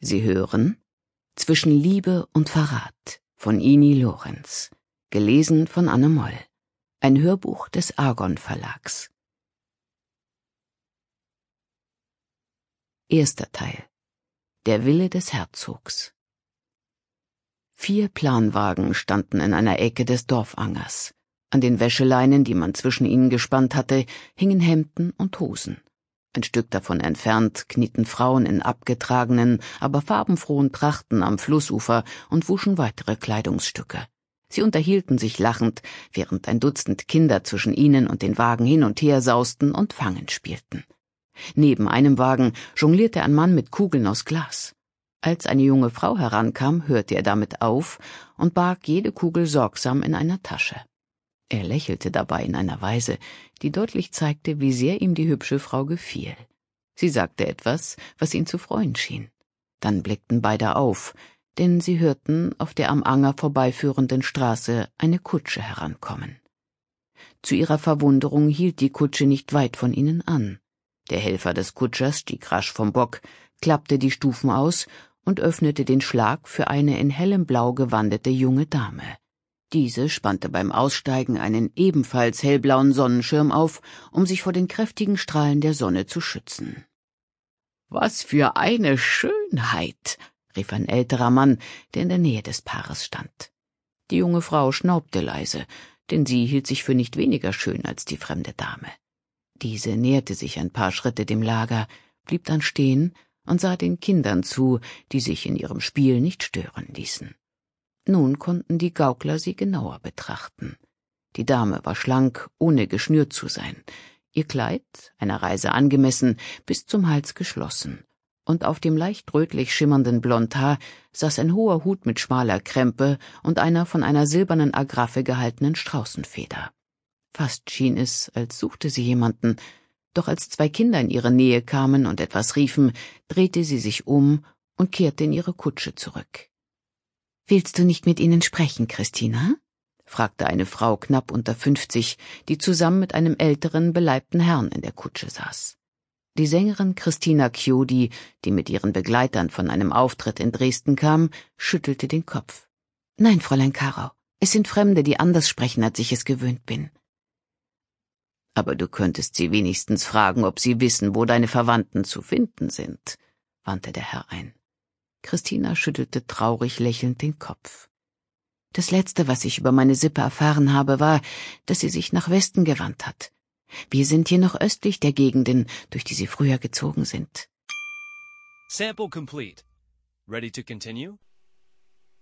Sie hören Zwischen Liebe und Verrat von Ini Lorenz, gelesen von Anne Moll, ein Hörbuch des Argon Verlags. Erster Teil. Der Wille des Herzogs. 4 Planwagen standen in einer Ecke des Dorfangers. An den Wäscheleinen, die man zwischen ihnen gespannt hatte, hingen Hemden und Hosen. Ein Stück davon entfernt knieten Frauen in abgetragenen, aber farbenfrohen Trachten am Flussufer und wuschen weitere Kleidungsstücke. Sie unterhielten sich lachend, während ein Dutzend Kinder zwischen ihnen und den Wagen hin und her sausten und Fangen spielten. Neben einem Wagen jonglierte ein Mann mit Kugeln aus Glas. Als eine junge Frau herankam, hörte er damit auf und barg jede Kugel sorgsam in einer Tasche. Er lächelte dabei in einer Weise, die deutlich zeigte, wie sehr ihm die hübsche Frau gefiel. Sie sagte etwas, was ihn zu freuen schien. Dann blickten beide auf, denn sie hörten auf der am Anger vorbeiführenden Straße eine Kutsche herankommen. Zu ihrer Verwunderung hielt die Kutsche nicht weit von ihnen an. Der Helfer des Kutschers stieg rasch vom Bock, klappte die Stufen aus und öffnete den Schlag für eine in hellem Blau gewandete junge Dame. Diese spannte beim Aussteigen einen ebenfalls hellblauen Sonnenschirm auf, um sich vor den kräftigen Strahlen der Sonne zu schützen. »Was für eine Schönheit«, rief ein älterer Mann, der in der Nähe des Paares stand. Die junge Frau schnaubte leise, denn sie hielt sich für nicht weniger schön als die fremde Dame. Diese näherte sich ein paar Schritte dem Lager, blieb dann stehen und sah den Kindern zu, die sich in ihrem Spiel nicht stören ließen. Nun konnten die Gaukler sie genauer betrachten. Die Dame war schlank, ohne geschnürt zu sein, ihr Kleid, einer Reise angemessen, bis zum Hals geschlossen, und auf dem leicht rötlich schimmernden Blondhaar saß ein hoher Hut mit schmaler Krempe und einer von einer silbernen Agraffe gehaltenen Straußenfeder. Fast schien es, als suchte sie jemanden, doch als 2 Kinder in ihre Nähe kamen und etwas riefen, drehte sie sich um und kehrte in ihre Kutsche zurück. »Willst du nicht mit ihnen sprechen, Christina?« fragte eine Frau knapp unter 50, die zusammen mit einem älteren, beleibten Herrn in der Kutsche saß. Die Sängerin Christina Chiodi, die mit ihren Begleitern von einem Auftritt in Dresden kam, schüttelte den Kopf. »Nein, Fräulein Karau, es sind Fremde, die anders sprechen, als ich es gewöhnt bin.« »Aber du könntest sie wenigstens fragen, ob sie wissen, wo deine Verwandten zu finden sind«, wandte der Herr ein. Christina schüttelte traurig lächelnd den Kopf. »Das Letzte, was ich über meine Sippe erfahren habe, war, dass sie sich nach Westen gewandt hat. Wir sind hier noch östlich der Gegenden, durch die sie früher gezogen sind.« Sample complete. Ready to continue?